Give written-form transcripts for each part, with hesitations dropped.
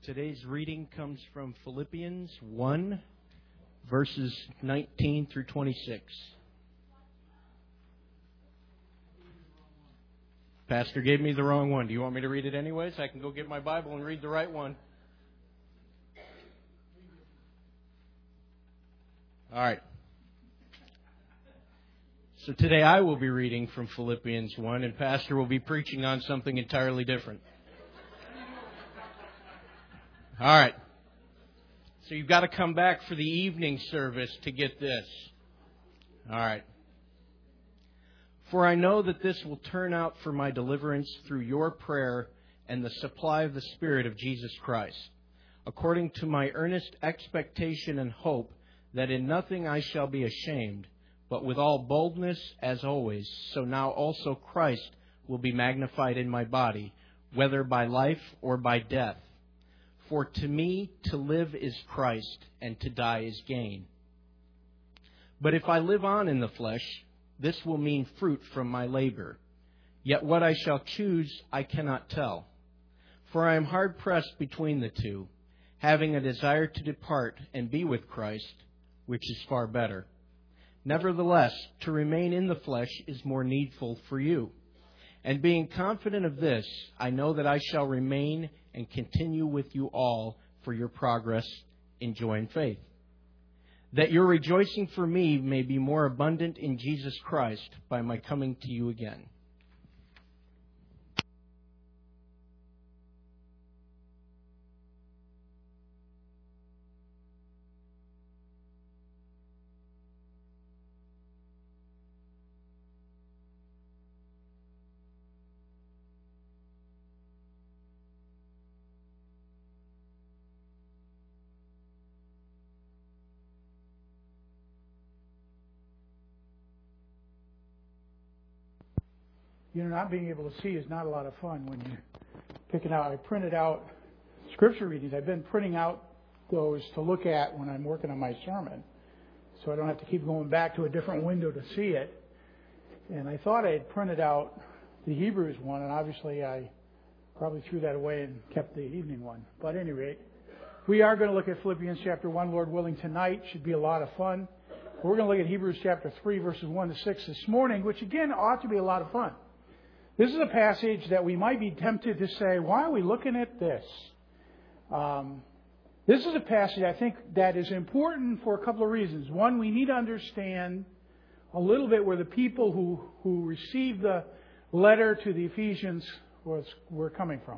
Today's reading comes from Philippians 1, verses 19 through 26. Pastor gave me the wrong one. Do you want me to read it anyways? I can go get my Bible and read the right one. All right. So today I will be reading from Philippians 1, and Pastor will be preaching on something entirely different. All right. So you've got to come back for the evening service to get this. All right. For I know that this will turn out for my deliverance through your prayer and the supply of the Spirit of Jesus Christ, according to my earnest expectation and hope that in nothing I shall be ashamed, but with all boldness as always, so now also Christ will be magnified in my body, whether by life or by death. For to me to live is Christ, and to die is gain. But if I live on in the flesh, this will mean fruit from my labor. Yet what I shall choose I cannot tell. For I am hard pressed between the two, having a desire to depart and be with Christ, which is far better. Nevertheless, to remain in the flesh is more needful for you. And being confident of this, I know that I shall remain and continue with you all for your progress in joy and faith, that your rejoicing for me may be more abundant in Jesus Christ by my coming to you again. You know, not being able to see is not a lot of fun when you pick it out. I printed out scripture readings. I've been printing out those to look at when I'm working on my sermon, so I don't have to keep going back to a different window to see it. And I thought I had printed out the Hebrews one, and obviously I probably threw that away and kept the evening one. But at any rate, we are going to look at Philippians chapter 1, Lord willing, tonight. Should be a lot of fun. We're going to look at Hebrews chapter 3, verses 1 to 6 this morning, which again ought to be a lot of fun. This is a passage that we might be tempted to say, why are we looking at this? This is a passage I think that is important for a couple of reasons. One, we need to understand a little bit where the people who received the letter to the Ephesians were coming from.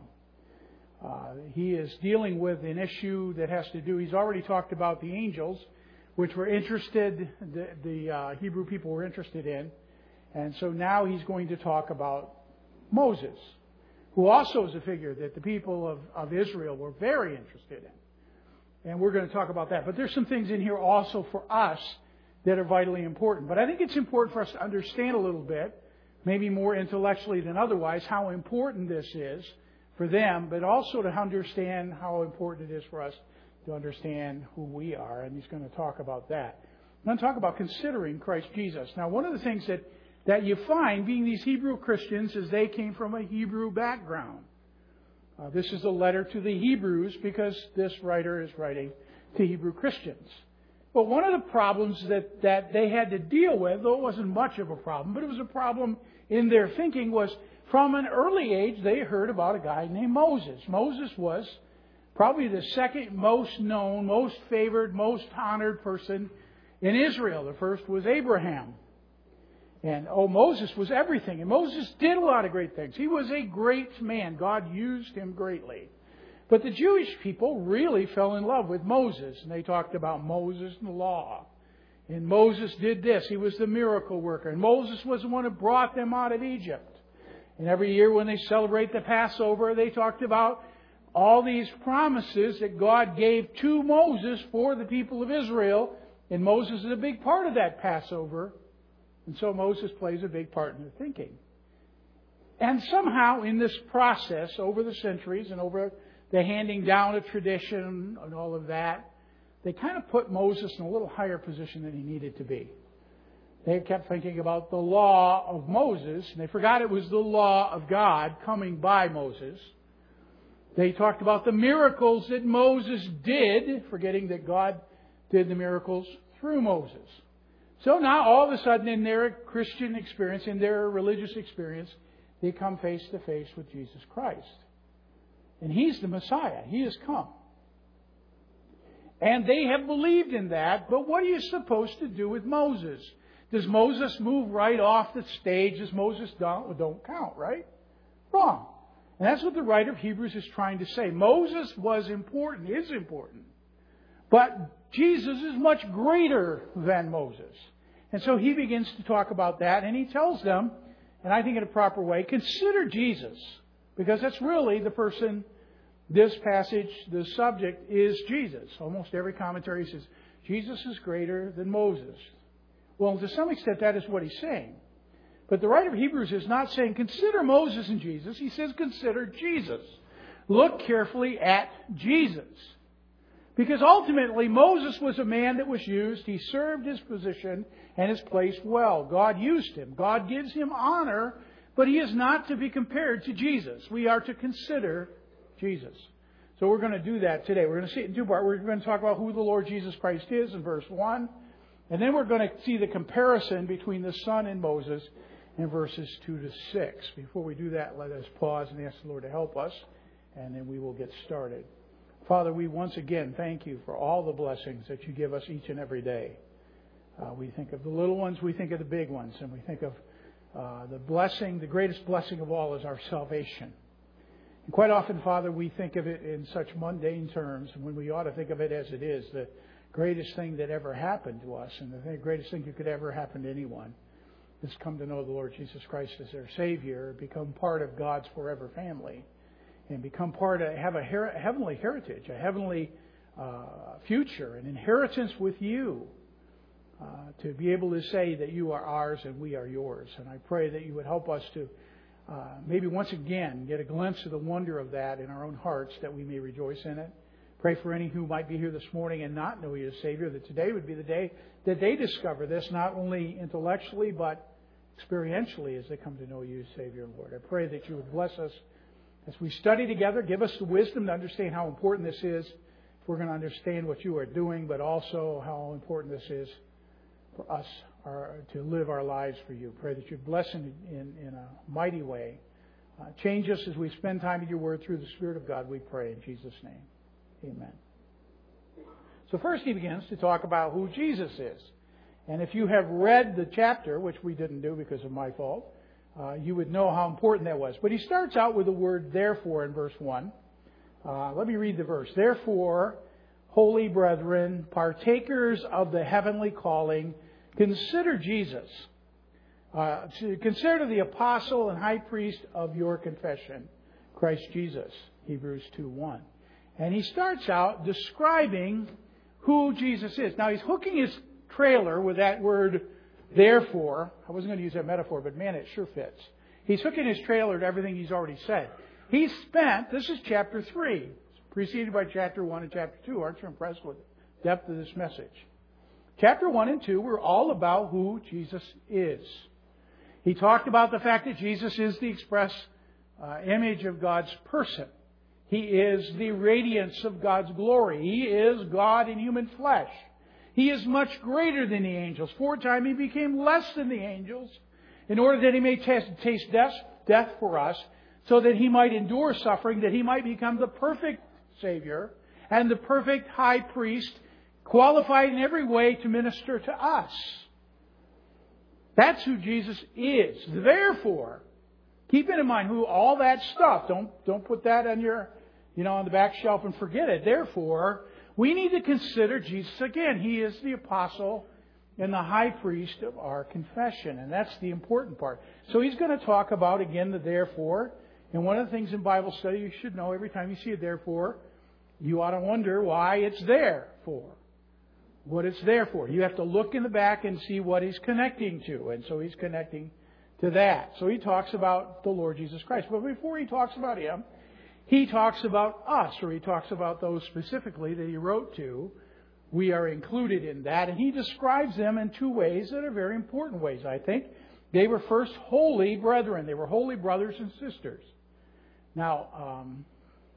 He is dealing with an issue that has to do, he's already talked about the angels, which were interested, the Hebrew people were interested in. And so now he's going to talk about Moses, who also is a figure that the people of Israel were very interested in. And we're going to talk about that. But there's some things in here also for us that are vitally important. But I think it's important for us to understand a little bit, maybe more intellectually than otherwise, how important this is for them, but also to understand how important it is for us to understand who we are. And he's going to talk about that. I'm going to talk about considering Christ Jesus. Now, one of the things that you find being these Hebrew Christians is they came from a Hebrew background. This is a letter to the Hebrews because this writer is writing to Hebrew Christians. But one of the problems that they had to deal with, though it wasn't much of a problem, but it was a problem in their thinking, was from an early age they heard about a guy named Moses. Moses was probably the second most known, most favored, most honored person in Israel. The first was Abraham. And, Moses was everything. And Moses did a lot of great things. He was a great man. God used him greatly. But the Jewish people really fell in love with Moses. And they talked about Moses and the law. And Moses did this. He was the miracle worker. And Moses was the one who brought them out of Egypt. And every year when they celebrate the Passover, they talked about all these promises that God gave to Moses for the people of Israel. And Moses is a big part of that Passover. And so Moses plays a big part in their thinking. And somehow in this process, over the centuries and over the handing down of tradition and all of that, they kind of put Moses in a little higher position than he needed to be. They kept thinking about the law of Moses, and they forgot it was the law of God coming by Moses. They talked about the miracles that Moses did, forgetting that God did the miracles through Moses. So now all of a sudden in their Christian experience, in their religious experience, they come face to face with Jesus Christ. And He's the Messiah. He has come. And they have believed in that, but what are you supposed to do with Moses? Does Moses move right off the stage? Does Moses don't count, right? Wrong. And that's what the writer of Hebrews is trying to say. Moses was important, is important. But Jesus is much greater than Moses. And so he begins to talk about that, and he tells them, and I think in a proper way, consider Jesus. Because that's really the person, this passage, the subject is Jesus. Almost every commentary says, Jesus is greater than Moses. Well, to some extent, that is what he's saying. But the writer of Hebrews is not saying, consider Moses and Jesus. He says, consider Jesus. Look carefully at Jesus. Because ultimately, Moses was a man that was used. He served his position and his place well. God used him. God gives him honor, but he is not to be compared to Jesus. We are to consider Jesus. So we're going to do that today. We're going to see it in two parts. We're going to talk about who the Lord Jesus Christ is in verse 1. And then we're going to see the comparison between the Son and Moses in verses 2 to 6. Before we do that, let us pause and ask the Lord to help us, and then we will get started. Father, we once again thank you for all the blessings that you give us each and every day. We think of the little ones, we think of the big ones, and we think of the blessing, the greatest blessing of all is our salvation. And quite often, Father, we think of it in such mundane terms, when we ought to think of it as it is, the greatest thing that ever happened to us, and the greatest thing that could ever happen to anyone, is come to know the Lord Jesus Christ as their Savior, become part of God's forever family, and become have a heavenly heritage, a heavenly future, an inheritance with you, to be able to say that you are ours and we are yours. And I pray that you would help us to maybe once again get a glimpse of the wonder of that in our own hearts, that we may rejoice in it. Pray for any who might be here this morning and not know you as Savior, that today would be the day that they discover this, not only intellectually but experientially as they come to know you as Savior and Lord. I pray that you would bless us as we study together. Give us the wisdom to understand how important this is if we're going to understand what you are doing, but also how important this is for us to live our lives for you. Pray that you bless in a mighty way. Change us as we spend time in your word through the Spirit of God, we pray in Jesus' name. Amen. So first he begins to talk about who Jesus is. And if you have read the chapter, which we didn't do because of my fault, you would know how important that was. But he starts out with the word therefore in verse 1. Let me read the verse. Therefore, holy brethren, partakers of the heavenly calling, consider Jesus. Consider the apostle and high priest of your confession, Christ Jesus. Hebrews 2:1. And he starts out describing who Jesus is. Now he's hooking his trailer with that word therefore. I wasn't going to use that metaphor, but man, it sure fits. He's hooking his trailer to everything he's already said. This is chapter 3, preceded by chapter 1 and chapter 2. Aren't you impressed with the depth of this message? Chapter 1 and 2 were all about who Jesus is. He talked about the fact that Jesus is the express image of God's person. He is the radiance of God's glory. He is God in human flesh. He is much greater than the angels. For a time he became less than the angels in order that he may taste death for us, so that he might endure suffering, that he might become the perfect Savior and the perfect high priest, qualified in every way to minister to us. That's who Jesus is. Therefore, keeping in mind who all that stuff, don't put that on your, on the back shelf and forget it. Therefore, we need to consider Jesus again. He is the apostle and the high priest of our confession. And that's the important part. So he's going to talk about, again, the therefore. And one of the things in Bible study you should know, every time you see a therefore, you ought to wonder why it's there for. What it's there for. You have to look in the back and see what he's connecting to. And so he's connecting to that. So he talks about the Lord Jesus Christ. But before he talks about him, he talks about us, or he talks about those specifically that he wrote to. We are included in that. And he describes them in two ways that are very important ways, I think. They were first holy brethren. They were holy brothers and sisters. Now,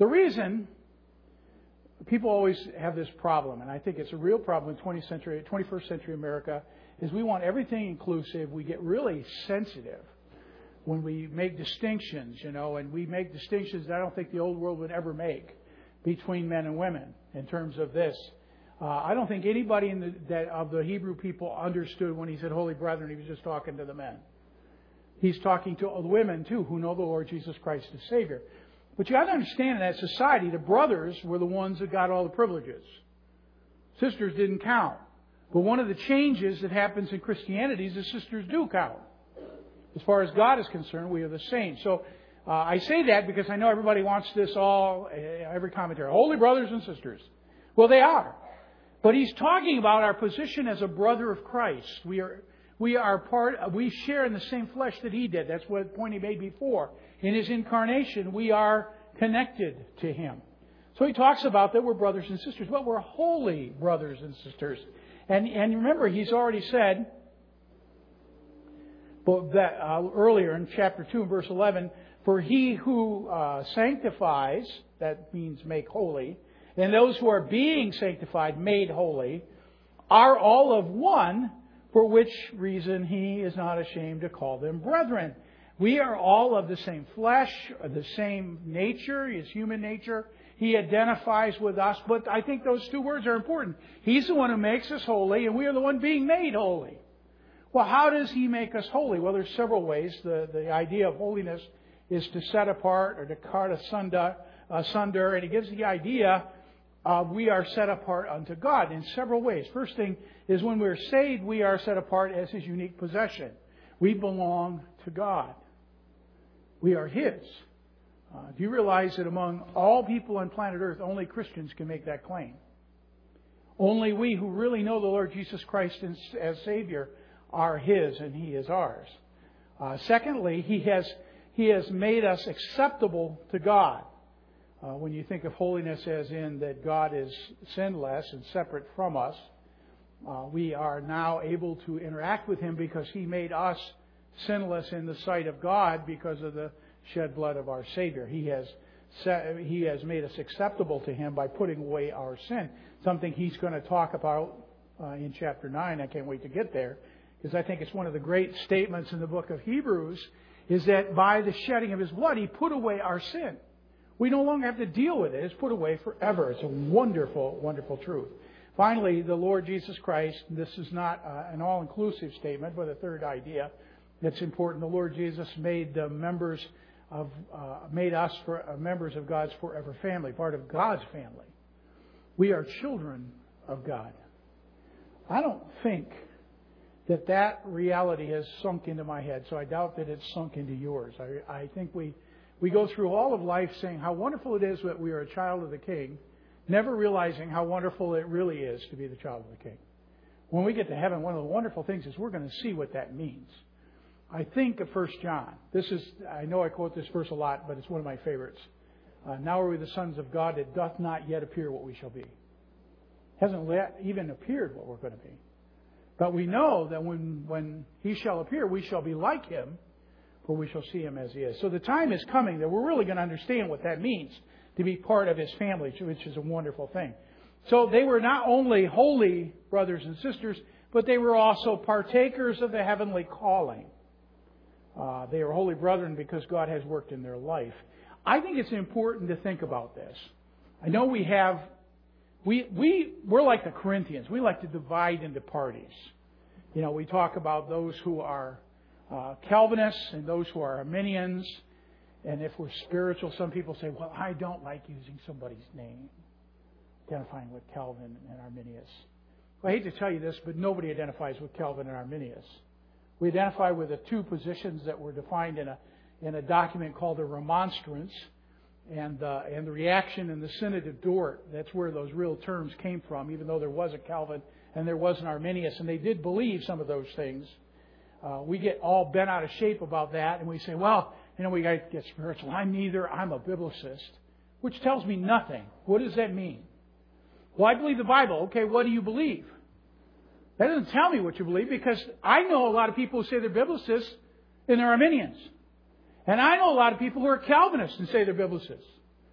The reason people always have this problem, and I think it's a real problem in 21st century America, is we want everything inclusive. We get really sensitive when we make distinctions, and we make distinctions that I don't think the old world would ever make between men and women in terms of this. I don't think anybody of the Hebrew people understood when he said holy brethren, he was just talking to the men. He's talking to the women too, who know the Lord Jesus Christ as Savior. But you have to understand in that society, the brothers were the ones that got all the privileges. Sisters didn't count. But one of the changes that happens in Christianity is the sisters do count. As far as God is concerned, we are the same. So I say that because I know everybody wants this every commentary. Holy brothers and sisters. Well, they are. But he's talking about our position as a brother of Christ. We share in the same flesh that he did. That's what point he made before. In his incarnation, we are connected to him. So he talks about that we're brothers and sisters, but we're holy brothers and sisters. And remember, he's already said that earlier in chapter 2 and verse 11, for he who sanctifies, that means make holy, and those who are being sanctified, made holy, are all of one, for which reason he is not ashamed to call them brethren. We are all of the same flesh, the same nature, his human nature. He identifies with us, but I think those two words are important. He's the one who makes us holy, and we are the one being made holy. Well, how does he make us holy? Well, there's several ways. The idea of holiness is to set apart or to cut asunder, and he gives the idea we are set apart unto God in several ways. First thing is when we're saved, we are set apart as his unique possession. We belong to God. We are his. Do you realize that among all people on planet Earth, only Christians can make that claim? Only we who really know the Lord Jesus Christ as Savior are his and he is ours. Secondly, he has made us acceptable to God. When you think of holiness as in that God is sinless and separate from us, we are now able to interact with him because he made us sinless in the sight of God because of the shed blood of our Savior. He has made us acceptable to him by putting away our sin. Something he's going to talk about in chapter 9. I can't wait to get there because I think it's one of the great statements in the book of Hebrews is that by the shedding of his blood, he put away our sin. We no longer have to deal with it. It's put away forever. It's a wonderful, wonderful truth. Finally, the Lord Jesus Christ, this is not an all-inclusive statement, but a third idea that's important. The Lord Jesus made us members of God's forever family, part of God's family. We are children of God. I don't think that reality has sunk into my head, so I doubt that it's sunk into yours. I think we go through all of life saying how wonderful it is that we are a child of the King, never realizing how wonderful it really is to be the child of the King. When we get to heaven, one of the wonderful things is we're going to see what that means. I think of 1 John. I know I quote this verse a lot, but it's one of my favorites. Now are we the sons of God, it doth not yet appear what we shall be. It hasn't yet even appeared what we're going to be. But we know that when he shall appear, we shall be like him, for we shall see him as he is. So the time is coming that we're really going to understand what that means to be part of his family, which is a wonderful thing. So they were not only holy brothers and sisters, but they were also partakers of the heavenly calling. They are holy brethren because God has worked in their life. I think it's important to think about this. I know we're like the Corinthians. We like to divide into parties. We talk about those who are Calvinists and those who are Arminians. And if we're spiritual, some people say, well, I don't like using somebody's name, identifying with Calvin and Arminius. Well, I hate to tell you this, but nobody identifies with Calvin and Arminius. We identify with the two positions that were defined in a document called the Remonstrance and the reaction in the Synod of Dort. That's where those real terms came from, even though there was a Calvin and there was an Arminius, and they did believe some of those things. We get all bent out of shape about that, and we say, well, we got to get spiritual. I'm a biblicist, which tells me nothing. What does that mean? Well, I believe the Bible. Okay, what do you believe? That doesn't tell me what you believe, because I know a lot of people who say they're biblicists and they're Arminians. And I know a lot of people who are Calvinists and say they're biblicists.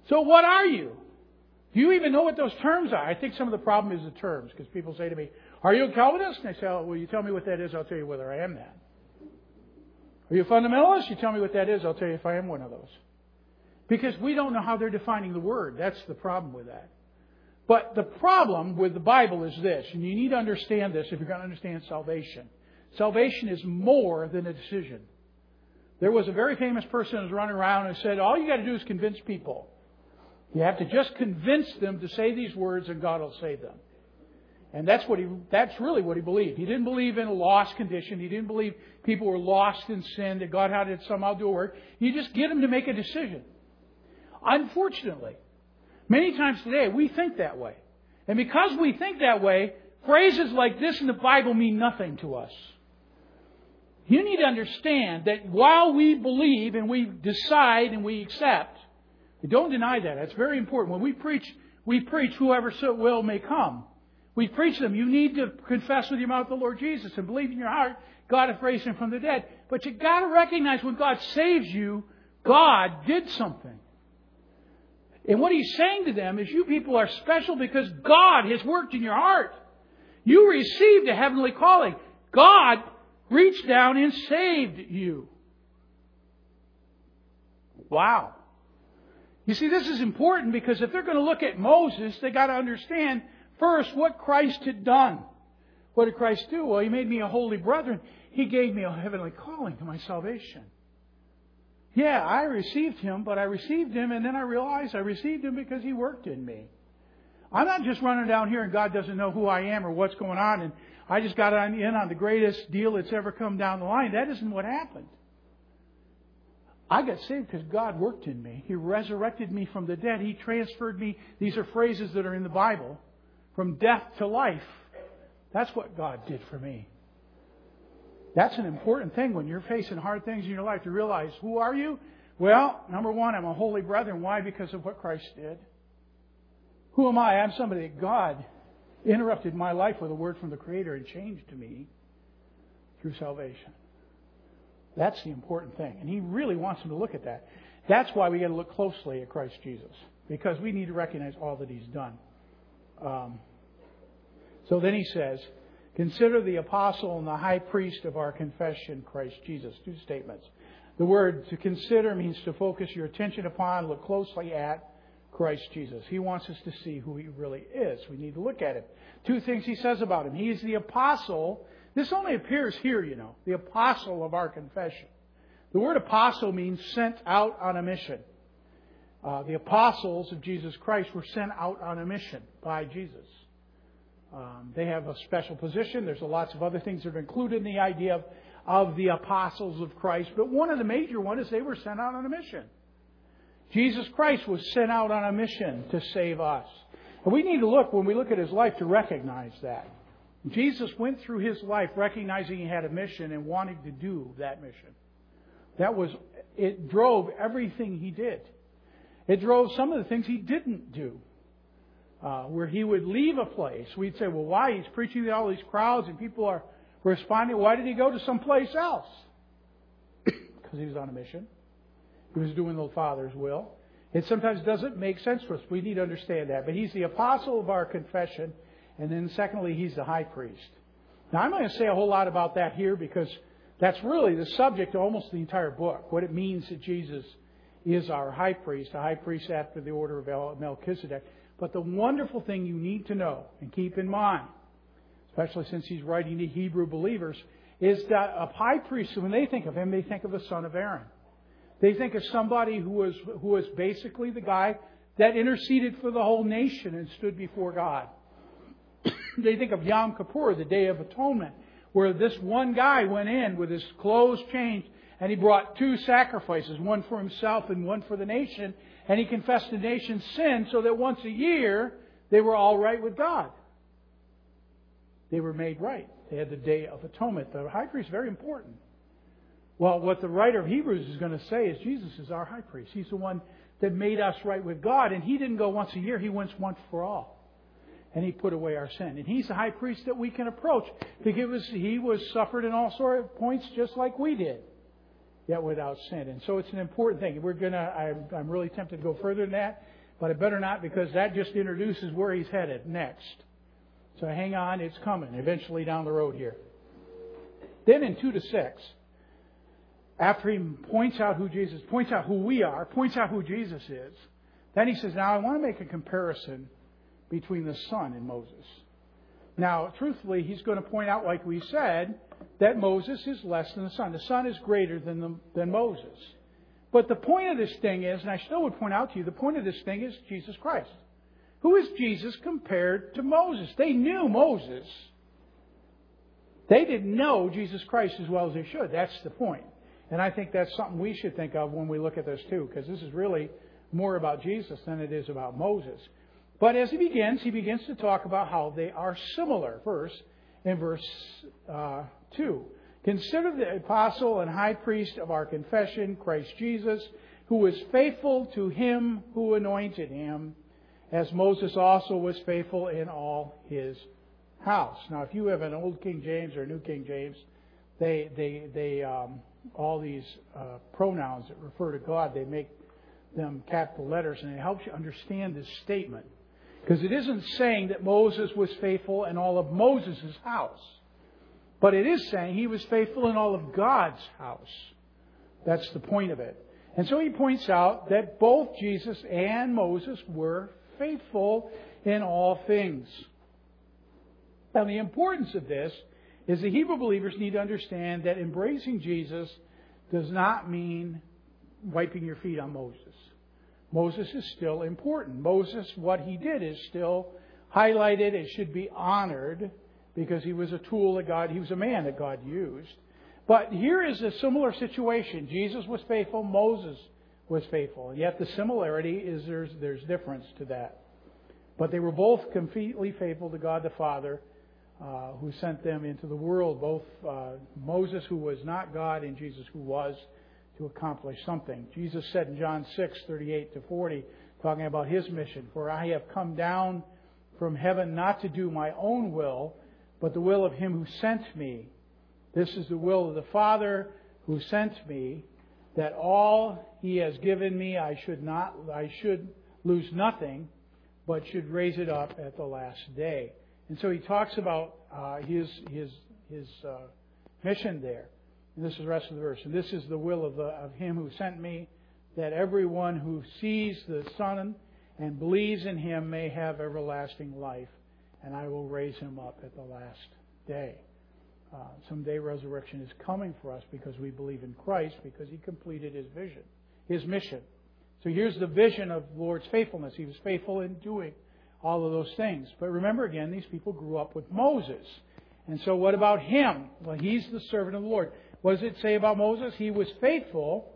So what are you? Do you even know what those terms are? I think some of the problem is the terms, because people say to me, are you a Calvinist? And I say, oh, well, you tell me what that is, I'll tell you whether I am that. Are you a fundamentalist? You tell me what that is, I'll tell you if I am one of those. Because we don't know how they're defining the word. That's the problem with that. But the problem with the Bible is this, and you need to understand this if you're going to understand salvation. Salvation is more than a decision. There was a very famous person who was running around and said, all you got to do is convince people. You have to just convince them to say these words and God will save them. And that's really what he believed. He didn't believe in a lost condition. He didn't believe people were lost in sin, that God had to somehow do a work. You just get them to make a decision. Unfortunately, many times today we think that way. And because we think that way, phrases like this in the Bible mean nothing to us. You need to understand that while we believe and we decide and we accept, we don't deny that. That's very important. When we preach whoever so will may come. We preach them. You need to confess with your mouth the Lord Jesus and believe in your heart God hath raised him from the dead. But you've got to recognize when God saves you, God did something. And what he's saying to them is you people are special because God has worked in your heart. You received a heavenly calling. God reached down and saved you. Wow. You see, this is important because if they're going to look at Moses, they got to understand first what Christ had done. What did Christ do? Well, he made me a holy brethren. He gave me a heavenly calling to my salvation. Yeah, I received him, but I received him and then I realized I received him because he worked in me. I'm not just running down here and God doesn't know who I am or what's going on and I just got in on the greatest deal that's ever come down the line. That isn't what happened. I got saved because God worked in me. He resurrected me from the dead. He transferred me. These are phrases that are in the Bible. From death to life. That's what God did for me. That's an important thing when you're facing hard things in your life to realize, who are you? Well, number one, I'm a holy brethren. Why? Because of what Christ did. Who am I? I'm somebody that God interrupted my life with a word from the Creator and changed me through salvation. That's the important thing. And He really wants them to look at that. That's why we got to look closely at Christ Jesus. Because we need to recognize all that He's done. So then he says, consider the apostle and the high priest of our confession, Christ Jesus. Two statements. The word to consider means to focus your attention upon, look closely at Christ Jesus. He wants us to see who He really is. We need to look at Him. Two things He says about Him. He is the apostle. This only appears here, you know. The apostle of our confession. The word apostle means sent out on a mission. The apostles of Jesus Christ were sent out on a mission by Jesus. They have a special position. There's lots of other things that are included in the idea of the apostles of Christ. But one of the major ones is they were sent out on a mission. Jesus Christ was sent out on a mission to save us. And we need to look, when we look at His life, to recognize that. Jesus went through His life recognizing He had a mission and wanting to do that mission. It drove everything He did. It drove some of the things He didn't do. Where He would leave a place, we'd say, well, why? He's preaching to all these crowds and people are responding. Why did He go to someplace else? Because He was on a mission. He was doing the Father's will. It sometimes doesn't make sense for us. We need to understand that. But He's the apostle of our confession. And then secondly, He's the high priest. Now, I'm not going to say a whole lot about that here because that's really the subject of almost the entire book. What it means that Jesus is our high priest, a high priest after the order of Melchizedek. But the wonderful thing you need to know and keep in mind, especially since he's writing to Hebrew believers, is that a high priest, when they think of him, they think of the son of Aaron. They think of somebody who was basically the guy that interceded for the whole nation and stood before God. They think of Yom Kippur, the Day of Atonement, where this one guy went in with his clothes changed and he brought two sacrifices, one for himself and one for the nation. And he confessed the nation's sin so that once a year they were all right with God. They were made right. They had the Day of Atonement. The high priest is very important. Well, what the writer of Hebrews is going to say is Jesus is our high priest. He's the one that made us right with God. And He didn't go once a year. He went once for all. And He put away our sin. And He's the high priest that we can approach. Because He was suffered in all sorts of points just like we did. Yet without sin. And so it's an important thing. I'm really tempted to go further than that. But it better not, because that just introduces where he's headed next. So hang on, it's coming eventually down the road here. Then in 2-6, after he points out who we are, points out who Jesus is, then he says, now I want to make a comparison between the Son and Moses. Now, truthfully, he's going to point out, like we said, that Moses is less than the Son. The Son is greater than Moses. But the point of this thing is, and I still would point out to you, the point of this thing is Jesus Christ. Who is Jesus compared to Moses? They knew Moses. They didn't know Jesus Christ as well as they should. That's the point. And I think that's something we should think of when we look at this too, because this is really more about Jesus than it is about Moses. But as he begins to talk about how they are similar. First, in verse 2. Consider the apostle and high priest of our confession, Christ Jesus, who was faithful to him who anointed him, as Moses also was faithful in all his house. Now, if you have an old King James or a new King James, they all these pronouns that refer to God, they make them capital letters, and it helps you understand this statement. Because it isn't saying that Moses was faithful in all of Moses' house. But it is saying he was faithful in all of God's house. That's the point of it. And so he points out that both Jesus and Moses were faithful in all things. Now, the importance of this is the Hebrew believers need to understand that embracing Jesus does not mean wiping your feet on Moses. Moses is still important. Moses, what he did is still highlighted. It should be honored because he was a tool that God, he was a man that God used. But here is a similar situation. Jesus was faithful. Moses was faithful. And yet the similarity is there's difference to that. But they were both completely faithful to God the Father, who sent them into the world. Both Moses, who was not God, and Jesus, who was, to accomplish something. Jesus said in John 6:38-40, talking about his mission, "For I have come down from heaven not to do my own will, but the will of him who sent me. This is the will of the Father who sent me, that all he has given me I should lose nothing, but should raise it up at the last day." And so he talks about his mission there. And this is the rest of the verse. "And this is the will of him who sent me, that everyone who sees the Son and believes in him may have everlasting life, and I will raise him up at the last day." Someday resurrection is coming for us because we believe in Christ, because he completed his mission. So here's the vision of the Lord's faithfulness. He was faithful in doing all of those things. But remember again, these people grew up with Moses. And so what about him? Well, he's the servant of the Lord. What does it say about Moses? He was faithful.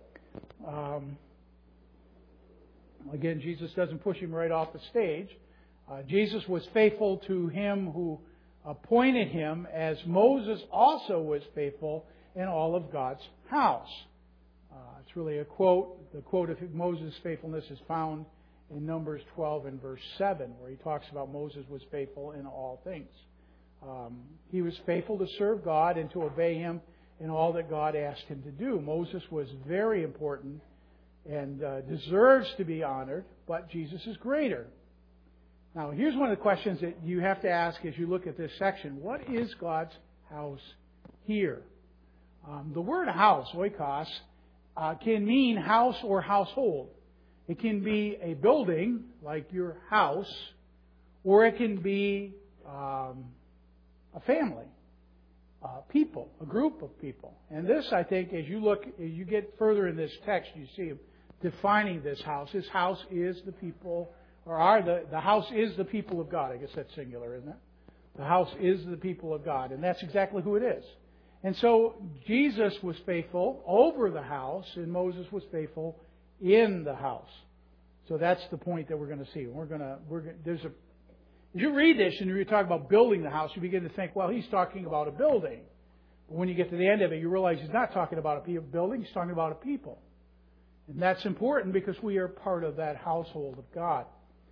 Again, Jesus doesn't push him right off the stage. Jesus was faithful to him who appointed him, as Moses also was faithful in all of God's house. It's really a quote. The quote of Moses' faithfulness is found in Numbers 12 and verse 7, where he talks about Moses was faithful in all things. He was faithful to serve God and to obey him in all that God asked him to do. Moses was very important and deserves to be honored, but Jesus is greater. Now, here's one of the questions that you have to ask as you look at this section. What is God's house here? The word house, oikos, can mean house or household. It can be a building, like your house, or it can be a family, people, a group of people. And this, I think, as you get further in this text, you see him defining this house. This house is the people, the house is the people of God. I guess that's singular, isn't it? The house is the people of God, and that's exactly who it is. And so Jesus was faithful over the house, and Moses was faithful in the house. So that's the point that we're going to see. As you read this and you talk about building the house, you begin to think, well, he's talking about a building. But when you get to the end of it, you realize he's not talking about a building, he's talking about a people. And that's important because we are part of that household of God.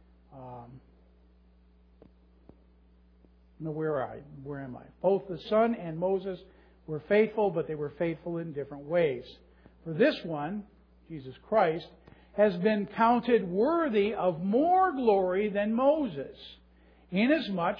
Where am I? Both the Son and Moses were faithful, but they were faithful in different ways. For this one, Jesus Christ, has been counted worthy of more glory than Moses, inasmuch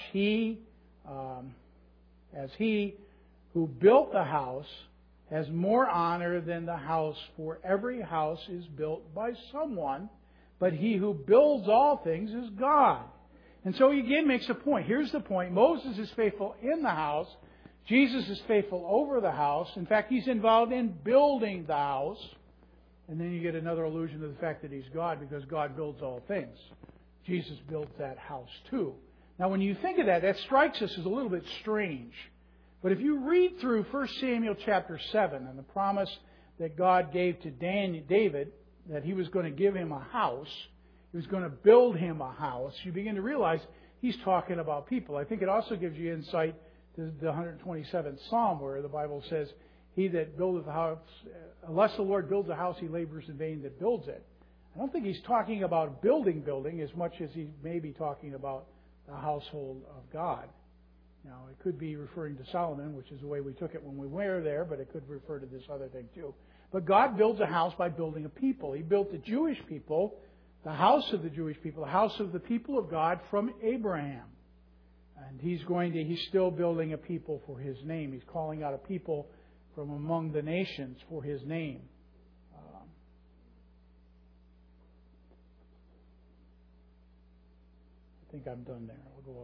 as he who built the house has more honor than the house, for every house is built by someone, but he who builds all things is God. And so he again makes a point. Here's the point. Moses is faithful in the house. Jesus is faithful over the house. In fact, he's involved in building the house. And then you get another allusion to the fact that he's God, because God builds all things. Jesus built that house too. Now, when you think of that, that strikes us as a little bit strange. But if you read through 1 Samuel chapter 7 and the promise that God gave to David, that he was going to give him a house, he was going to build him a house, you begin to realize he's talking about people. I think it also gives you insight to the 127th Psalm, where the Bible says, he that buildeth a house, unless the Lord builds a house, he labors in vain that builds it. I don't think he's talking about building as much as he may be talking about the household of God. Now, it could be referring to Solomon, which is the way we took it when we were there, but it could refer to this other thing too. But God builds a house by building a people. He built the Jewish people, the house of the Jewish people, the house of the people of God from Abraham. And he's still building a people for his name. He's calling out a people from among the nations for his name. I think I'm done there. We'll go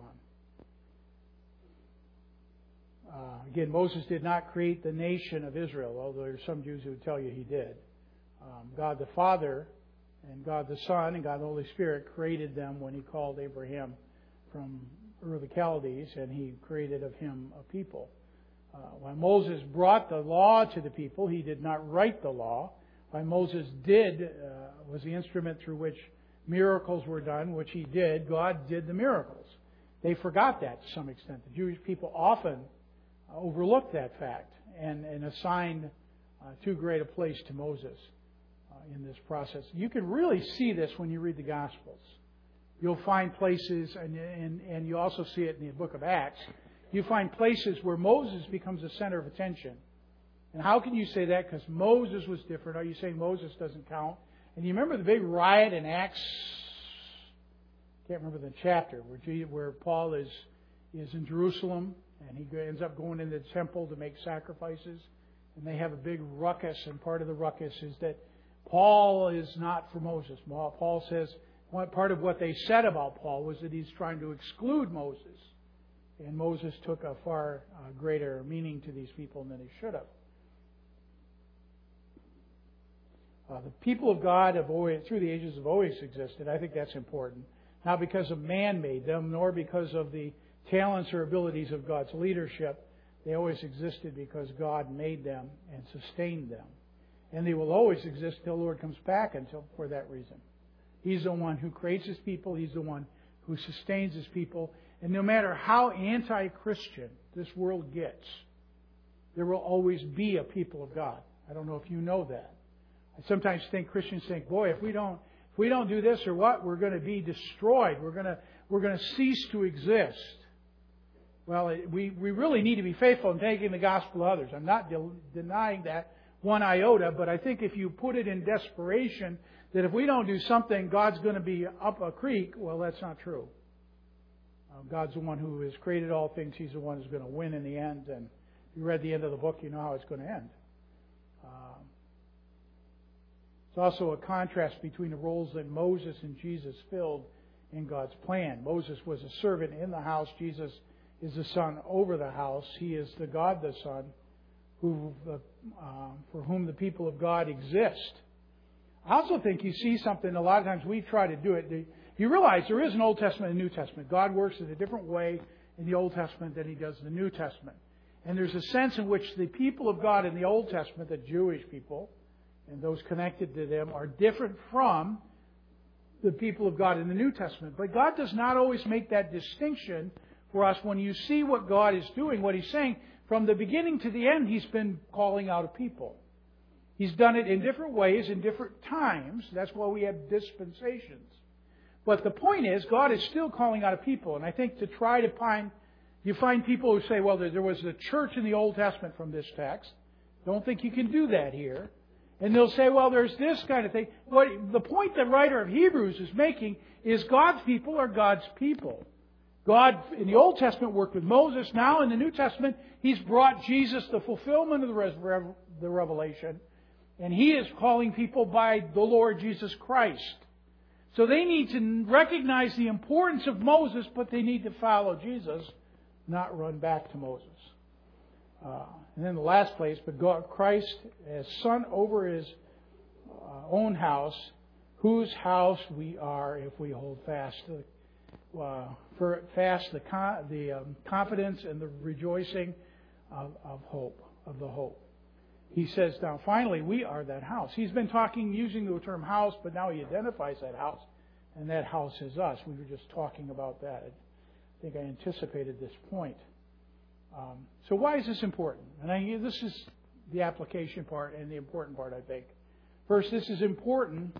on. Again, Moses did not create the nation of Israel, although there are some Jews who would tell you he did. God the Father and God the Son and God the Holy Spirit created them when he called Abraham from Ur of the Chaldees, and he created of him a people. When Moses brought the law to the people, he did not write the law. When Moses was the instrument through which miracles were done, which he did, God did the miracles. They forgot that to some extent. The Jewish people often overlooked that fact and assigned too great a place to Moses in this process. You can really see this when you read the Gospels. You'll find places, and you also see it in the book of Acts, you find places where Moses becomes the center of attention. And how can you say that? Because Moses was different. Are you saying Moses doesn't count? And you remember the big riot in Acts, I can't remember the chapter, where Paul is in Jerusalem, and he ends up going into the temple to make sacrifices, and they have a big ruckus, and part of the ruckus is that Paul is not for Moses. Paul says, part of what they said about Paul was that he's trying to exclude Moses. And Moses took a far greater meaning to these people than he should have. The people of God have always, through the ages, have always existed. I think that's important. Not because of man made them, nor because of the talents or abilities of God's leadership. They always existed because God made them and sustained them. And they will always exist till the Lord comes back for that reason. He's the one who creates His people. He's the one who sustains His people. And no matter how anti-Christian this world gets, there will always be a people of God. I don't know if you know that. I sometimes think Christians think, boy, if we don't do this or what, we're going to be destroyed. We're going to cease to exist. Well, we really need to be faithful in taking the gospel to others. I'm not denying that one iota, but I think if you put it in desperation, that if we don't do something, God's going to be up a creek, well, that's not true. God's the one who has created all things. He's the one who's going to win in the end. And if you read the end of the book, you know how it's going to end. It's also a contrast between the roles that Moses and Jesus filled in God's plan. Moses was a servant in the house. Jesus is the Son over the house. He is the God the Son for whom the people of God exist. I also think you see something, a lot of times we try to do it. You realize there is an Old Testament and New Testament. God works in a different way in the Old Testament than He does in the New Testament. And there's a sense in which the people of God in the Old Testament, the Jewish people, and those connected to them, are different from the people of God in the New Testament. But God does not always make that distinction for us. When you see what God is doing, what He's saying, from the beginning to the end, He's been calling out a people. He's done it in different ways, in different times. That's why we have dispensations. But the point is, God is still calling out a people. And I think to try to find, you find people who say, well, there was a church in the Old Testament from this text. Don't think you can do that here. And they'll say, well, there's this kind of thing. The point the writer of Hebrews is making is God's people are God's people. God, in the Old Testament, worked with Moses. Now, in the New Testament, He's brought Jesus, the fulfillment of the revelation. And He is calling people by the Lord Jesus Christ. So they need to recognize the importance of Moses, but they need to follow Jesus, not run back to Moses. And then the last place, but God, Christ as Son over His own house, whose house we are if we hold fast the confidence and the rejoicing of hope, of the hope. He says now, finally, we are that house. He's been talking using the term house, but now He identifies that house, and that house is us. We were just talking about that. I think I anticipated this point. So why is this important? And this is the application part and the important part, I think. First, this is important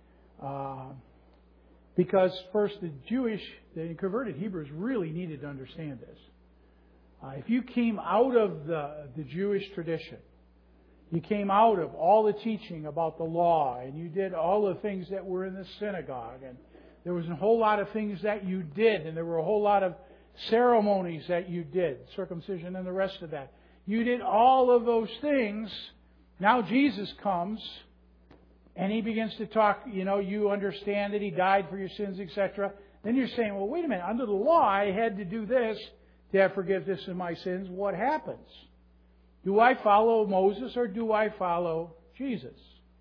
because, first, the converted Hebrews really needed to understand this. If you came out of the Jewish tradition, you came out of all the teaching about the law, and you did all the things that were in the synagogue, and there was a whole lot of things that you did, and there were a whole lot of ceremonies that you did, circumcision and the rest of that. You did all of those things. Now Jesus comes and He begins to talk, you understand that He died for your sins, etc. Then you're saying, well, wait a minute, under the law I had to do this to have forgiveness of my sins. What happens? Do I follow Moses or do I follow Jesus?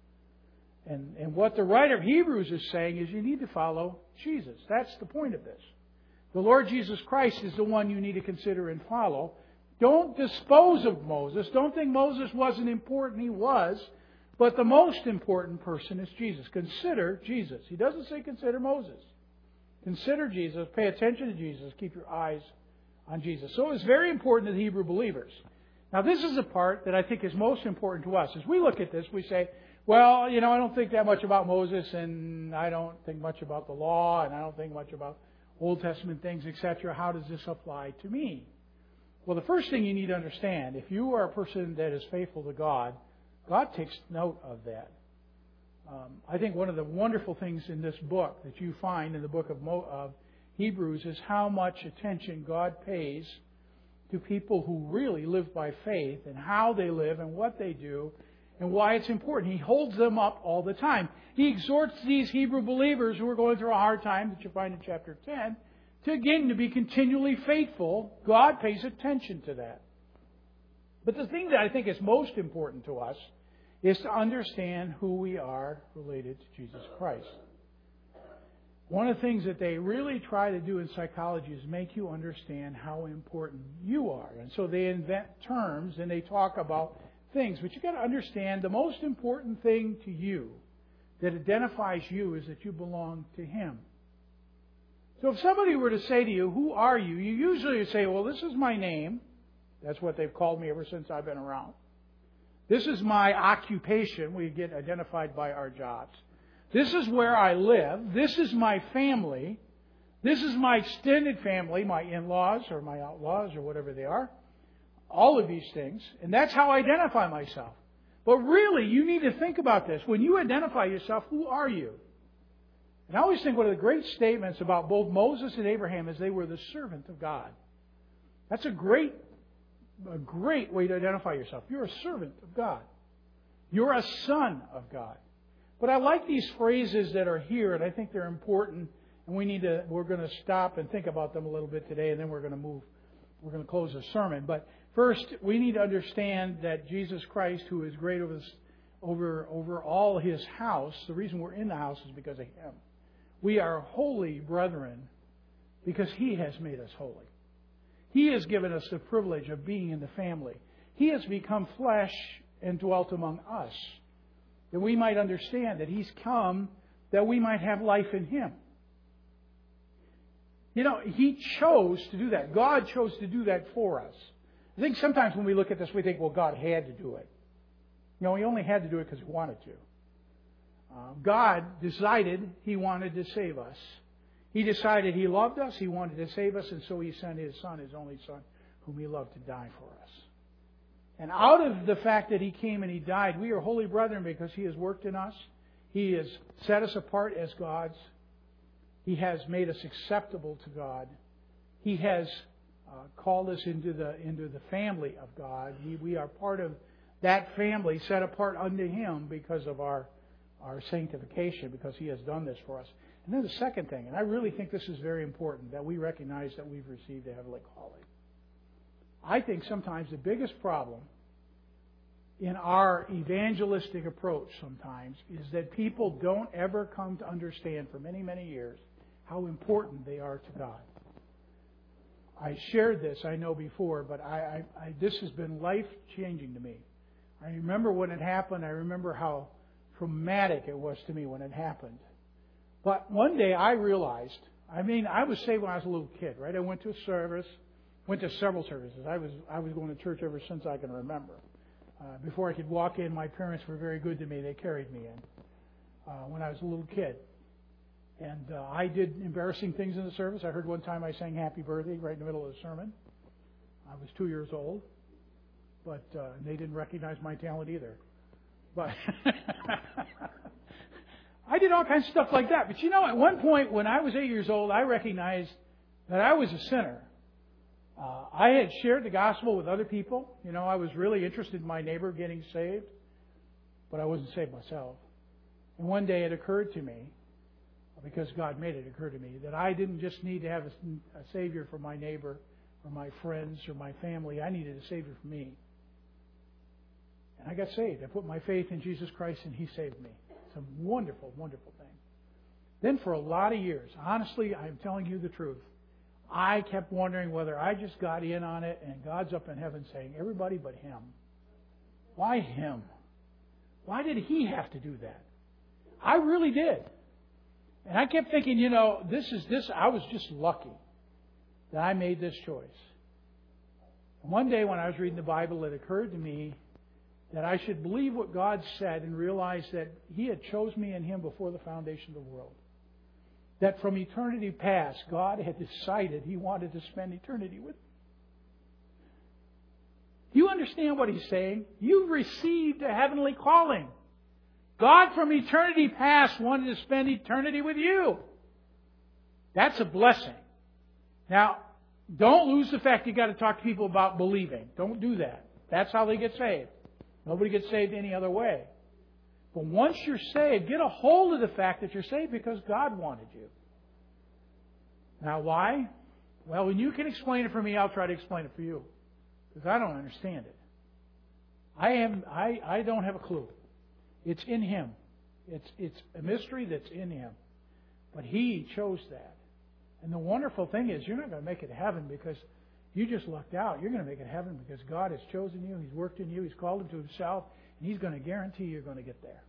And what the writer of Hebrews is saying is you need to follow Jesus. That's the point of this. The Lord Jesus Christ is the one you need to consider and follow. Don't dispose of Moses. Don't think Moses wasn't important. He was. But the most important person is Jesus. Consider Jesus. He doesn't say consider Moses. Consider Jesus. Pay attention to Jesus. Keep your eyes on Jesus. So it's very important to the Hebrew believers. Now this is the part that I think is most important to us. As we look at this, we say, well, I don't think that much about Moses, and I don't think much about the law, and I don't think much about Old Testament things, etc. How does this apply to me? Well, the first thing you need to understand, if you are a person that is faithful to God, God takes note of that. I think one of the wonderful things in this book that you find in the book of Hebrews is how much attention God pays to people who really live by faith and how they live and what they do and why it's important. He holds them up all the time. He exhorts these Hebrew believers who are going through a hard time, that you find in chapter 10, to be continually faithful. God pays attention to that. But the thing that I think is most important to us is to understand who we are related to Jesus Christ. One of the things that they really try to do in psychology is make you understand how important you are. And so they invent terms and they talk about things. But you've got to understand the most important thing to you that identifies you is that you belong to Him. So if somebody were to say to you, who are you? You usually say, well, this is my name. That's what they've called me ever since I've been around. This is my occupation. We get identified by our jobs. This is where I live. This is my family. This is my extended family, my in-laws or my outlaws or whatever they are. All of these things. And that's how I identify myself. But really, you need to think about this. When you identify yourself, who are you? And I always think one of the great statements about both Moses and Abraham is they were the servant of God. That's a great way to identify yourself. You're a servant of God. You're a son of God. But I like these phrases that are here, and I think they're important, and we're going to stop and think about them a little bit today, and then we're going to close the sermon. But first, we need to understand that Jesus Christ, who is great over all His house, the reason we're in the house is because of Him. We are holy brethren because He has made us holy. He has given us the privilege of being in the family. He has become flesh and dwelt among us, that we might understand that He's come that we might have life in Him. He chose to do that. God chose to do that for us. I think sometimes when we look at this, we think, well, God had to do it. He only had to do it because He wanted to. God decided He wanted to save us. He decided He loved us, He wanted to save us, and so He sent His Son, His only Son, whom He loved to die for us. And out of the fact that He came and He died, we are holy brethren because He has worked in us. He has set us apart as God's. He has made us acceptable to God. He has called us into the family of God. We are part of that family, set apart unto Him because of our sanctification, because He has done this for us. And then the second thing, and I really think this is very important, that we recognize that we've received a heavenly calling. I think sometimes the biggest problem in our evangelistic approach sometimes is that people don't ever come to understand for many, many years how important they are to God. I shared this, I know, before, but this has been life-changing to me. I remember when it happened. I remember how traumatic it was to me when it happened. But one day I realized, I was saved when I was a little kid, right? I went to a service, went to several services. I was going to church ever since I can remember. Before I could walk in, my parents were very good to me. They carried me in when I was a little kid. And I did embarrassing things in the service. I heard one time I sang Happy Birthday right in the middle of the sermon. I was 2 years old. But they didn't recognize my talent either. But I did all kinds of stuff like that. But you know, at one point when I was 8 years old, I recognized that I was a sinner. I had shared the gospel with other people. You know, I was really interested in my neighbor getting saved, but I wasn't saved myself. And one day it occurred to me, because God made it occur to me, that I didn't just need to have a Savior for my neighbor or my friends or my family. I needed a Savior for me. And I got saved. I put my faith in Jesus Christ and He saved me. It's a wonderful, wonderful thing. Then for a lot of years, honestly, I'm telling you the truth, I kept wondering whether I just got in on it and God's up in heaven saying, everybody but Him. Why Him? Why did He have to do that? I really did. And I kept thinking, you know, I was just lucky that I made this choice. And one day when I was reading the Bible, it occurred to me that I should believe what God said and realize that He had chose me in Him before the foundation of the world. That from eternity past, God had decided He wanted to spend eternity with me. Do you understand what He's saying? You've received a heavenly calling. God from eternity past wanted to spend eternity with you. That's a blessing. Now, don't lose the fact you've got to talk to people about believing. Don't do that. That's how they get saved. Nobody gets saved any other way. But once you're saved, get a hold of the fact that you're saved because God wanted you. Now, why? Well, when you can explain it for me, I'll try to explain it for you. Because I don't understand it. I don't have a clue. It's in Him. It's a mystery that's in Him. But He chose that. And the wonderful thing is, you're not going to make it to heaven because you just lucked out. You're going to make it to heaven because God has chosen you. He's worked in you. He's called you to Himself. And He's going to guarantee you're going to get there.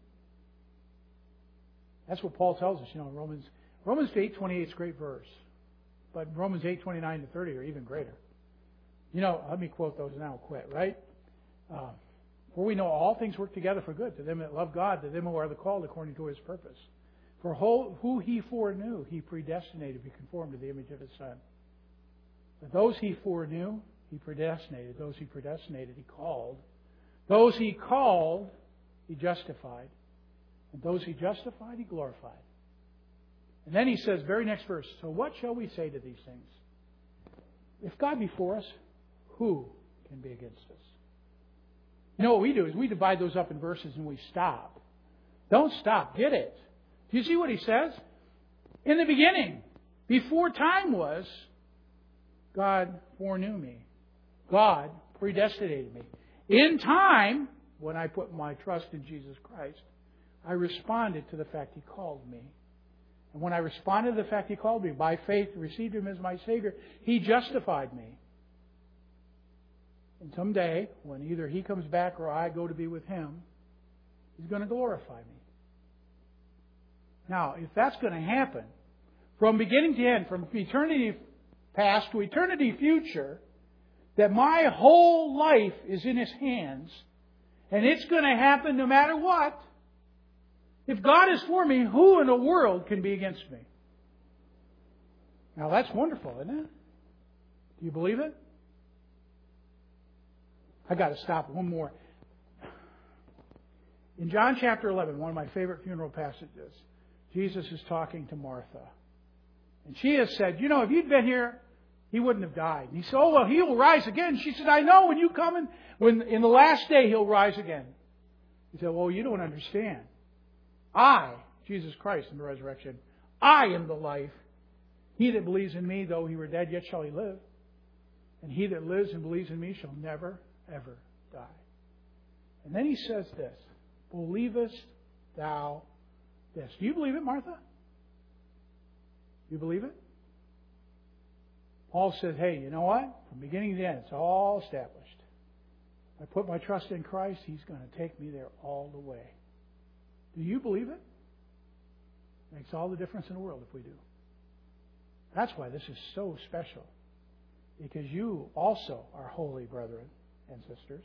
That's what Paul tells us, you know, in Romans 8:28 is a great verse. But Romans 8:29 to 30 are even greater. You know, let me quote those now, quit, right? For we know all things work together for good to them that love God, to them who are the called according to His purpose. For who He foreknew, He predestinated to be conformed to the image of His Son. But those He foreknew, He predestinated. Those He predestinated, He called. Those He called, He justified. And those He justified, He glorified. And then He says, very next verse, so what shall we say to these things? If God be for us, who can be against us? You know what we do is we divide those up in verses and we stop. Don't stop. Get it. Do you see what He says? In the beginning, before time was, God foreknew me. God predestinated me. In time, when I put my trust in Jesus Christ, I responded to the fact He called me. And when I responded to the fact He called me, by faith received Him as my Savior, He justified me. And someday, when either He comes back or I go to be with Him, He's going to glorify me. Now, if that's going to happen, from beginning to end, from eternity past to eternity future, that my whole life is in His hands, and it's going to happen no matter what. If God is for me, who in the world can be against me? Now that's wonderful, isn't it? Do you believe it? I got to stop. One more. In John chapter 11, one of my favorite funeral passages, Jesus is talking to Martha. And she has said, you know, if you'd been here, he wouldn't have died. And he said, oh, well, he will rise again. She said, I know when you come in the last day, he'll rise again. He said, well, you don't understand. I, Jesus Christ in the resurrection, I am the life. He that believes in me, though he were dead, yet shall he live. And he that lives and believes in me shall never, ever die. And then he says this, believest thou this? Do you believe it, Martha? You believe it? Paul said, hey, you know what? From beginning to end, it's all established. I put my trust in Christ, He's going to take me there all the way. Do you believe it? Makes all the difference in the world if we do. That's why this is so special. Because you also are holy brethren and sisters.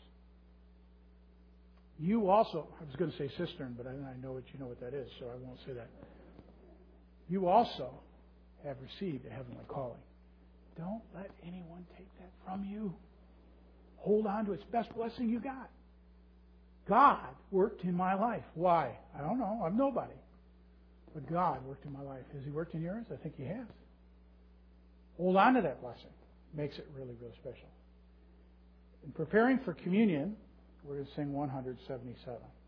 You also, I was going to say cistern, but I know what you know what that is, so I won't say that. You also have received a heavenly calling. Don't let anyone take that from you. Hold on to its best blessing you got. God worked in my life. Why? I don't know. I'm nobody. But God worked in my life. Has He worked in yours? I think He has. Hold on to that blessing. Makes it really, really special. In preparing for communion, we're going to sing 177.